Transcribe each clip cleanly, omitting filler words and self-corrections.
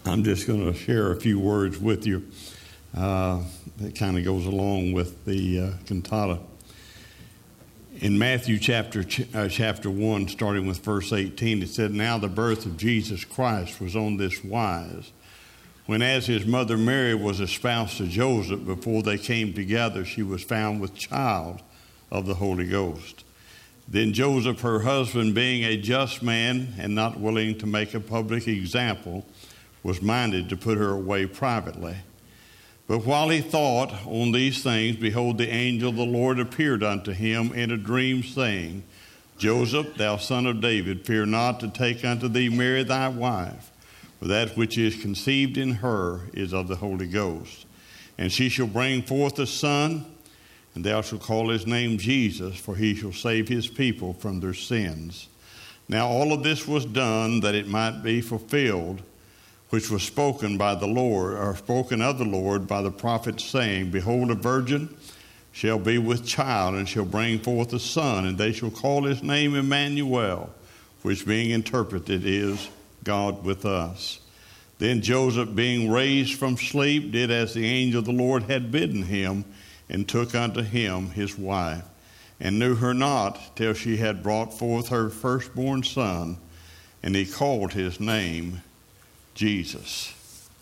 I'm just going to share a few words with you. That kind of goes along with the cantata. In Matthew chapter 1, starting with verse 18, it said, "Now the birth of Jesus Christ was on this wise. When as his mother Mary was espoused to Joseph, before they came together, she was found with child of the Holy Ghost. Then Joseph, her husband, being a just man and not willing to make a public example, was minded to put her away privately. But while he thought on these things, behold, the angel of the Lord appeared unto him in a dream, saying, Joseph, thou son of David, fear not to take unto thee Mary thy wife, for that which is conceived in her is of the Holy Ghost. And she shall bring forth a son, and thou shalt call his name Jesus, for he shall save his people from their sins. Now all of this was done that it might be fulfilled, which was spoken by the Lord, or spoken of the Lord by the prophet, saying, Behold, a virgin shall be with child, and shall bring forth a son, and they shall call his name Emmanuel, which being interpreted is God with us. Then Joseph, being raised from sleep, did as the angel of the Lord had bidden him, and took unto him his wife, and knew her not till she had brought forth her firstborn son, and he called his name Jesus."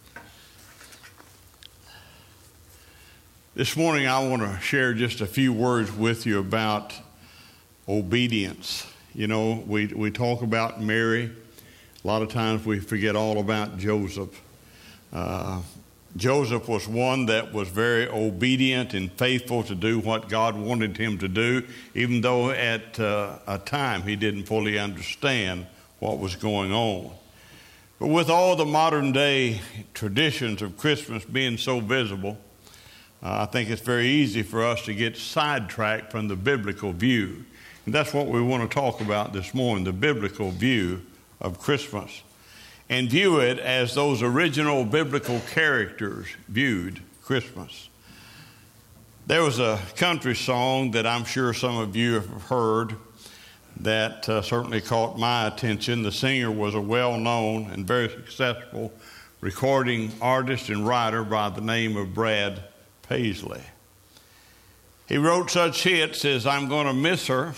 This morning I want to share just a few words with you about obedience. You know, we talk about Mary. A lot of times we forget all about Joseph. Joseph was one that was very obedient and faithful to do what God wanted him to do, even though at a time he didn't fully understand what was going on. But with all the modern day traditions of Christmas being so visible, I think it's very easy for us to get sidetracked from the biblical view. And that's what we want to talk about this morning, the biblical view of Christmas, and view it as those original biblical characters viewed Christmas. There was a country song that I'm sure some of you have heard that certainly caught my attention. The singer was a well-known and very successful recording artist and writer by the name of Brad Paisley. He wrote such hits as "I'm Gonna Miss Her."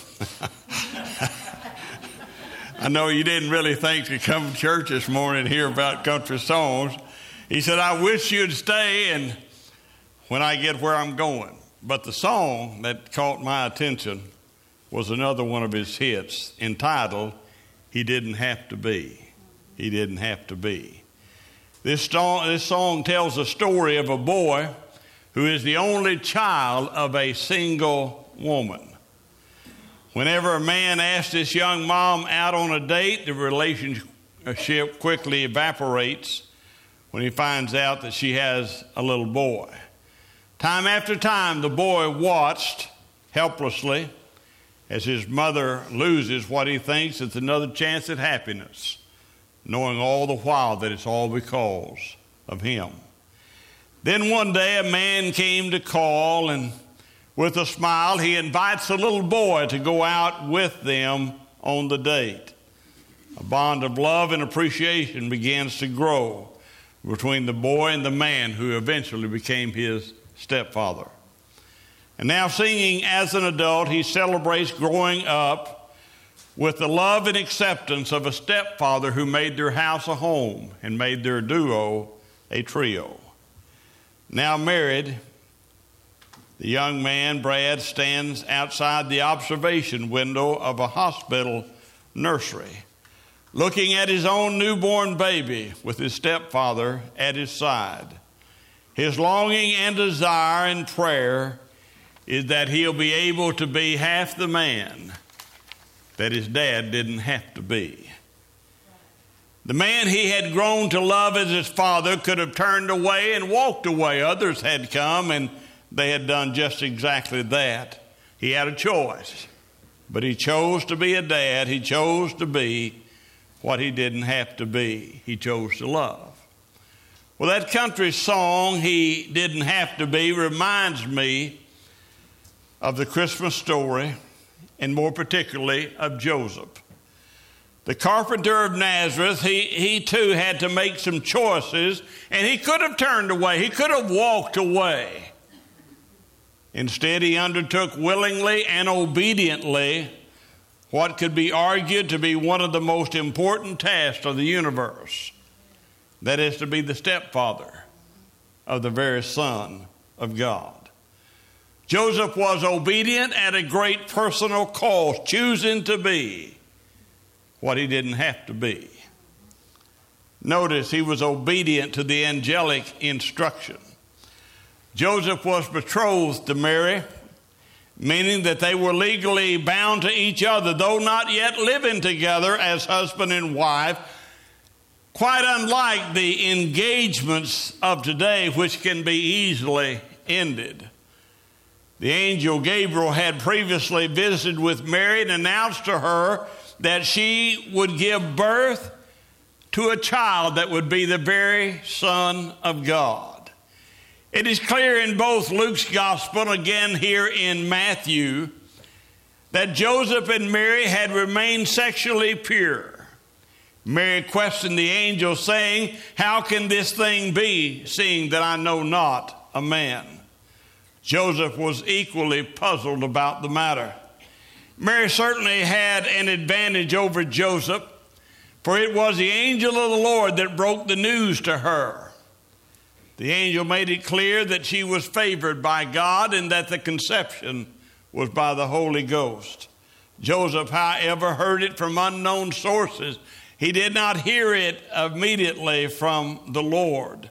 I know you didn't really think to come to church this morning and hear about country songs. He said, "I wish you'd stay and when I get where I'm going." But the song that caught my attention was another one of his hits entitled, "He Didn't Have to Be." He didn't have to be. This song tells the story of a boy who is the only child of a single woman. Whenever a man asks this young mom out on a date, the relationship quickly evaporates when he finds out that she has a little boy. Time after time, the boy watched helplessly as his mother loses what he thinks is another chance at happiness, knowing all the while that it's all because of him. Then one day a man came to call, and with a smile he invites the little boy to go out with them on the date. A bond of love and appreciation begins to grow between the boy and the man who eventually became his stepfather. And now, singing as an adult, he celebrates growing up with the love and acceptance of a stepfather who made their house a home and made their duo a trio. Now married, the young man, Brad, stands outside the observation window of a hospital nursery, looking at his own newborn baby with his stepfather at his side. His longing and desire and prayer is that he'll be able to be half the man that his dad didn't have to be. The man he had grown to love as his father could have turned away and walked away. Others had come and they had done just exactly that. He had a choice, but he chose to be a dad. He chose to be what he didn't have to be. He chose to love. Well, that country song, "He Didn't Have to Be," reminds me of the Christmas story, and more particularly of Joseph. The carpenter of Nazareth, he too had to make some choices, and he could have turned away. He could have walked away. Instead, he undertook willingly and obediently what could be argued to be one of the most important tasks of the universe. That is to be the stepfather of the very Son of God. Joseph was obedient at a great personal cost, choosing to be what he didn't have to be. Notice he was obedient to the angelic instruction. Joseph was betrothed to Mary, meaning that they were legally bound to each other, though not yet living together as husband and wife, quite unlike the engagements of today, which can be easily ended. The angel Gabriel had previously visited with Mary and announced to her that she would give birth to a child that would be the very Son of God. It is clear in both Luke's gospel, again here in Matthew, that Joseph and Mary had remained sexually pure. Mary questioned the angel, saying, "How can this thing be, seeing that I know not a man?" Joseph was equally puzzled about the matter. Mary certainly had an advantage over Joseph, for it was the angel of the Lord that broke the news to her. The angel made it clear that she was favored by God and that the conception was by the Holy Ghost. Joseph, however, heard it from unknown sources. He did not hear it immediately from the Lord.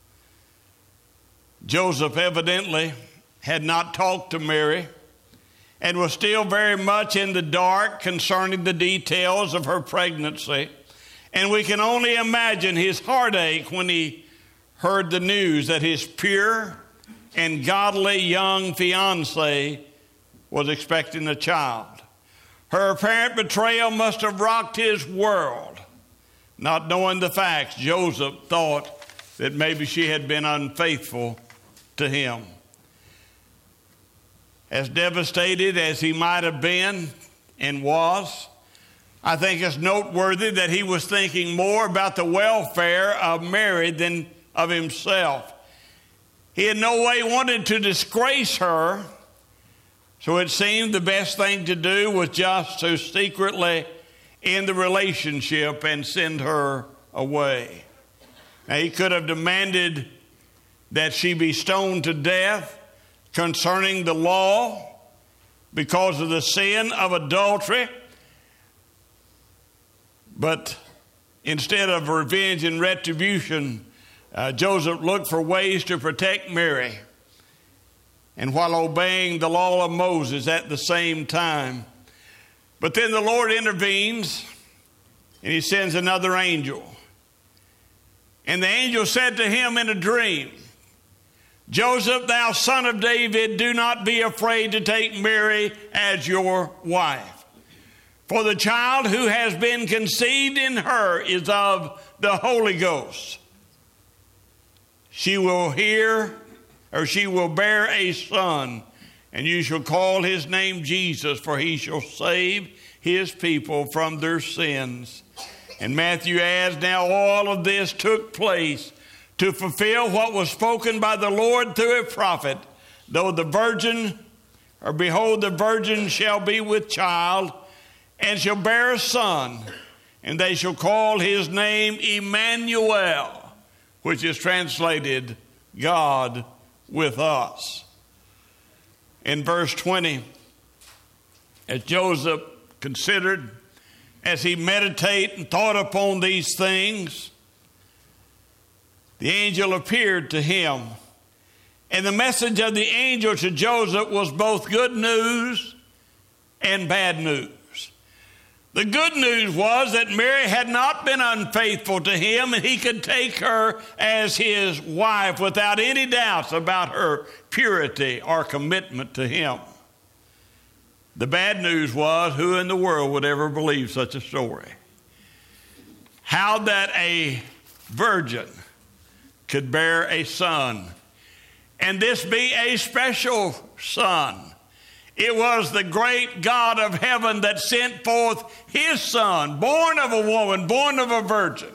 Joseph evidently had not talked to Mary and was still very much in the dark concerning the details of her pregnancy. And we can only imagine his heartache when he heard the news that his pure and godly young fiancée was expecting a child. Her apparent betrayal must have rocked his world. Not knowing the facts, Joseph thought that maybe she had been unfaithful to him. As devastated as he might have been and was, I think it's noteworthy that he was thinking more about the welfare of Mary than of himself. He in no way wanted to disgrace her, so it seemed the best thing to do was just to secretly end the relationship and send her away. Now, he could have demanded that she be stoned to death concerning the law because of the sin of adultery, but instead of revenge and retribution, Joseph looked for ways to protect Mary, and while obeying the law of Moses at the same time. But then the Lord intervenes, and he sends another angel. And the angel said to him in a dream, "Joseph, thou son of David, do not be afraid to take Mary as your wife. For the child who has been conceived in her is of the Holy Ghost. She will bear a son, and you shall call his name Jesus, for he shall save his people from their sins." And Matthew adds, "Now all of this took place to fulfill what was spoken by the Lord through a prophet. Behold, the virgin shall be with child, and shall bear a son, and they shall call his name Emmanuel," which is translated God with us. In verse 20, as Joseph considered, as he meditated and thought upon these things, the angel appeared to him. And the message of the angel to Joseph was both good news and bad news. The good news was that Mary had not been unfaithful to him, and he could take her as his wife without any doubts about her purity or commitment to him. The bad news was, who in the world would ever believe such a story? How that a virgin could bear a son, and this be a special son. It was the great God of heaven that sent forth his Son, born of a woman, born of a virgin,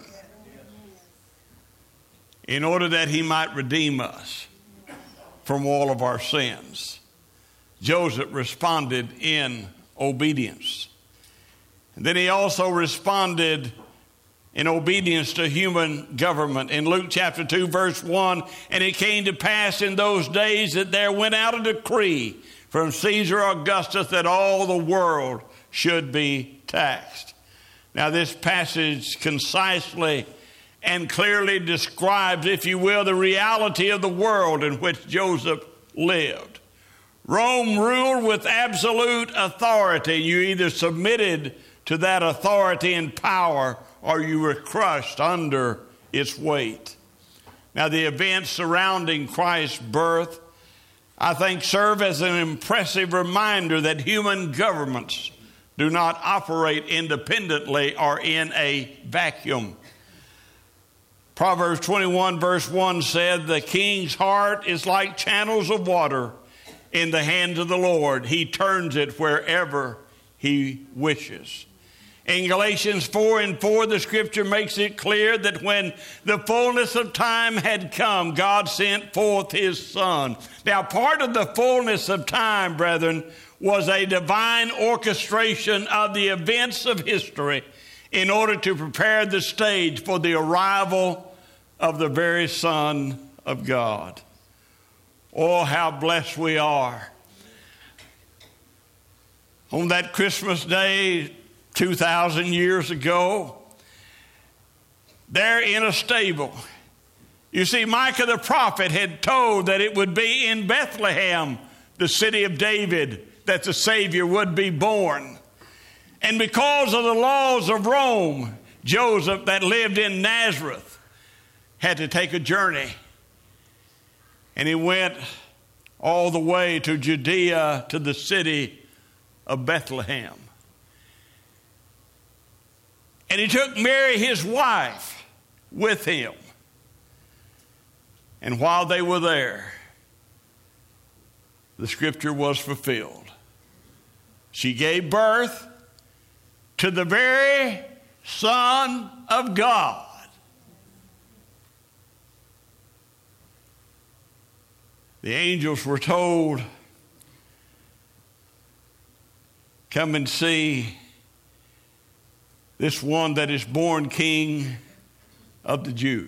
in order that he might redeem us from all of our sins. Joseph responded in obedience. And then he also responded in obedience to human government. In Luke chapter 2, verse 1, and it came to pass in those days that there went out a decree from Caesar Augustus that all the world should be taxed. Now this passage concisely and clearly describes, if you will, the reality of the world in which Joseph lived. Rome ruled with absolute authority. You either submitted to that authority and power or you were crushed under its weight. Now the events surrounding Christ's birth, I think, serve as an impressive reminder that human governments do not operate independently or in a vacuum. Proverbs 21 verse 1 said, the king's heart is like channels of water in the hands of the Lord. He turns it wherever he wishes. In Galatians 4:4, the scripture makes it clear that when the fullness of time had come, God sent forth his Son. Now, part of the fullness of time, brethren, was a divine orchestration of the events of history in order to prepare the stage for the arrival of the very Son of God. Oh, how blessed we are. On that Christmas day 2,000 years ago, there in a stable, you see, Micah the prophet had told that it would be in Bethlehem, the city of David, that the Savior would be born. And because of the laws of Rome, Joseph, that lived in Nazareth, had to take a journey. And he went all the way to Judea, to the city of Bethlehem. And he took Mary, his wife, with him. And while they were there, the scripture was fulfilled. She gave birth to the very Son of God. The angels were told, come and see this one that is born King of the Jews.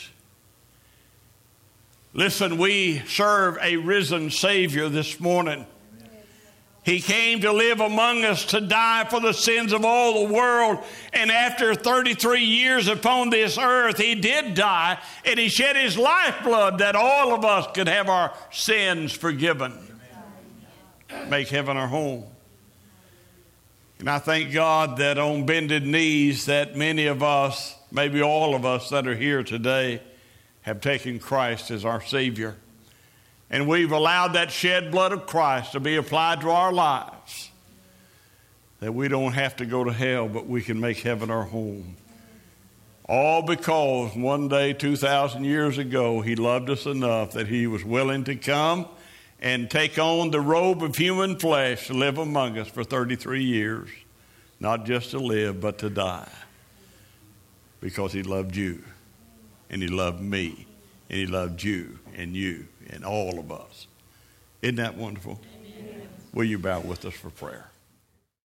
Listen, we serve a risen Savior this morning. He came to live among us to die for the sins of all the world. And after 33 years upon this earth, he did die, and he shed his lifeblood that all of us could have our sins forgiven. Make heaven our home. And I thank God that on bended knees that many of us, maybe all of us that are here today, have taken Christ as our Savior. And we've allowed that shed blood of Christ to be applied to our lives, that we don't have to go to hell, but we can make heaven our home. All because one day 2,000 years ago, he loved us enough that he was willing to come and take on the robe of human flesh to live among us for 33 years. Not just to live, but to die. Because he loved you, and he loved me, and he loved you, and all of us. Isn't that wonderful? Amen. Will you bow with us for prayer?